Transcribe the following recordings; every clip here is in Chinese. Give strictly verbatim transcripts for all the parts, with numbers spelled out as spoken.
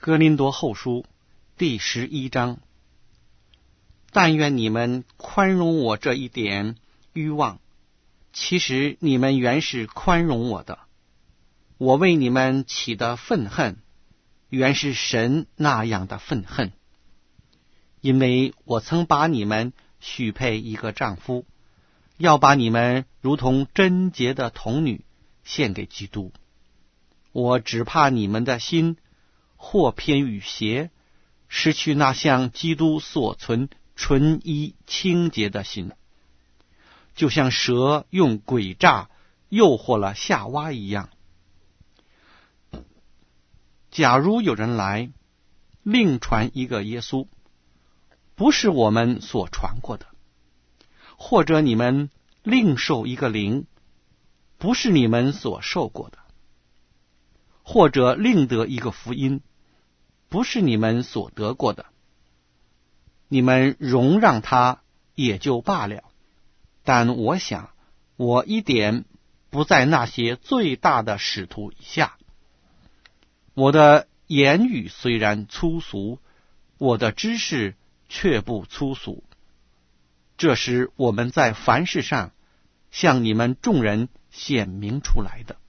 哥林多后书第十一章。但愿你们宽容我这一点欲望，其实你们原是宽容我的。我为你们起的愤恨，原是神那样的愤恨，因为我曾把你们许配一个丈夫，要把你们如同贞洁的童女献给基督。我只怕你们的心或偏与邪，失去那向基督所存纯一清洁的心，就像蛇用诡诈诱惑了夏娃一样。假如有人来另传一个耶稣，不是我们所传过的，或者你们另受一个灵，不是你们所受过的，或者另得一个福音，不是你们所得过的，你们容让他也就罢了。但我想，我一点不在那些最大的使徒以下。我的言语虽然粗俗，我的知识却不粗俗。这是我们在凡事上向你们众人显明出来的。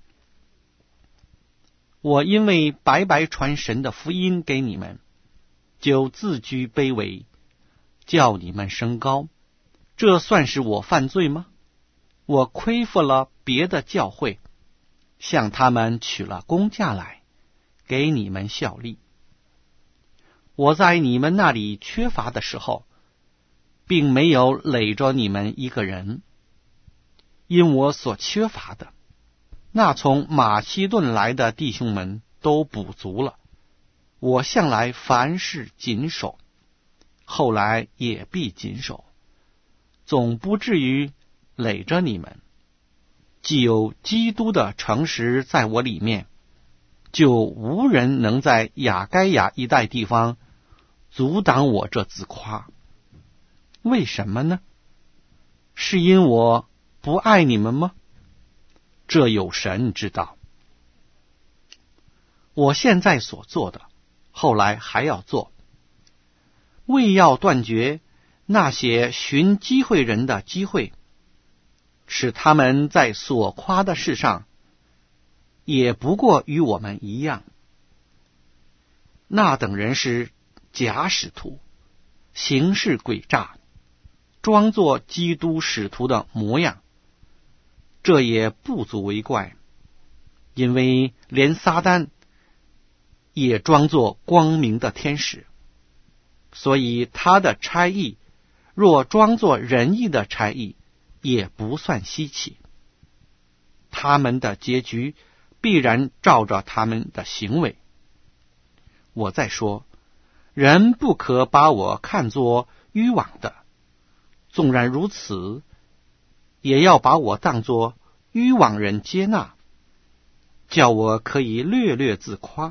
我因为白白传神的福音给你们，就自居卑微，叫你们升高。这算是我犯罪吗？我亏负了别的教会，向他们取了工价来，给你们效力。我在你们那里缺乏的时候，并没有累着你们一个人，因我所缺乏的，那从马其顿来的弟兄们都补足了。我向来凡事谨守，后来也必谨守，总不至于累着你们。既有基督的诚实在我里面，就无人能在亚该亚一带地方阻挡我这自夸。为什么呢？是因我不爱你们吗？这有神知道。我现在所做的，后来还要做，为要断绝那些寻机会人的机会，使他们在所夸的事上也不过与我们一样。那等人是假使徒，行事诡诈，装作基督使徒的模样。这也不足为怪，因为连撒旦也装作光明的天使，所以他的差役若装作仁义的差役，也不算稀奇。他们的结局必然照着他们的行为。我再说，人不可把我看作愚妄的，纵然如此，也要把我当作愚妄人接纳，叫我可以略略自夸。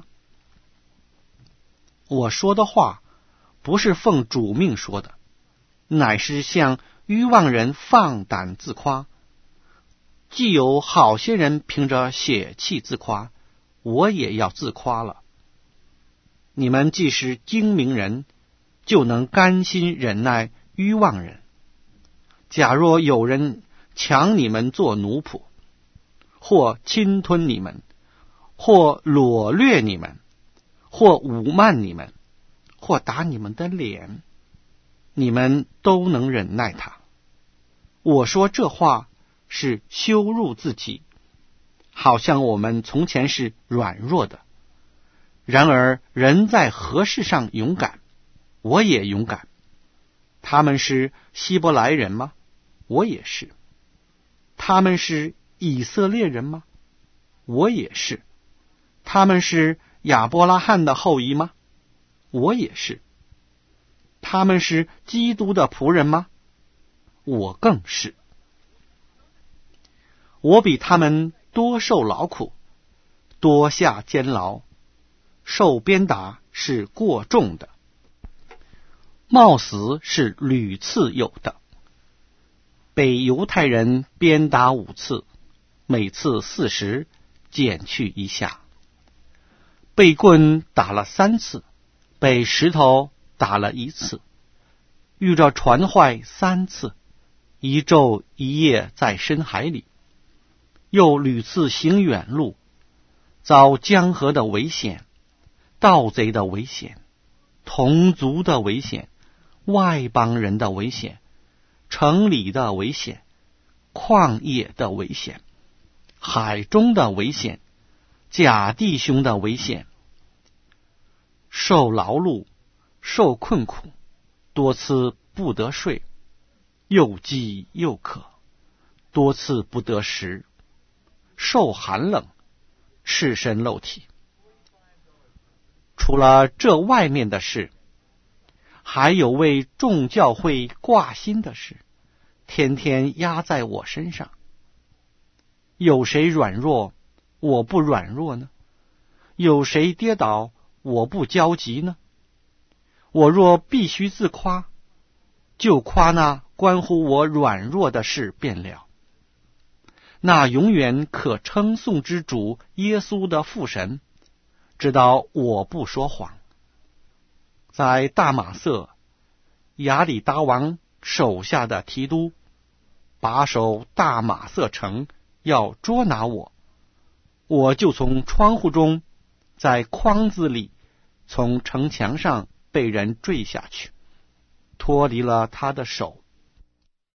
我说的话不是奉主命说的，乃是向愚妄人放胆自夸。既有好些人凭着血气自夸，我也要自夸了。你们既是精明人，就能甘心忍耐愚妄人。假若有人抢你们做奴仆，或侵吞你们，或掳掠你们，或侮慢你们，或打你们的脸，你们都能忍耐他。我说这话是羞辱自己，好像我们从前是软弱的。然而人在何事上勇敢，我也勇敢。他们是希伯来人吗？我也是。他们是以色列人吗？我也是。他们是亚伯拉罕的后裔吗？我也是。他们是基督的仆人吗？我更是。我比他们多受劳苦，多下监牢，受鞭打是过重的，冒死是屡次有的。被犹太人鞭打五次，每次四十，减去一下。 被棍打了三次，被石头打了一次，遇着船坏三次，一昼一夜在深海里，又屡次行远路，遭江河的危险，盗贼的危险，同族的危险，外邦人的危险，城里的危险，旷野的危险，海中的危险，假弟兄的危险，受劳碌，受困苦，多次不得睡，又饥又渴，多次不得食，受寒冷，赤身露体。除了这外面的事，还有为众教会挂心的事，天天压在我身上。有谁软弱，我不软弱呢？有谁跌倒，我不焦急呢？我若必须自夸，就夸那关乎我软弱的事便了。那永远可称颂之主耶稣的父神，知道我不说谎。在大马色，亚里达王手下的提督把守大马色城，要捉拿我，我就从窗户中，在筐子里，从城墙上被人坠下去，脱离了他的手，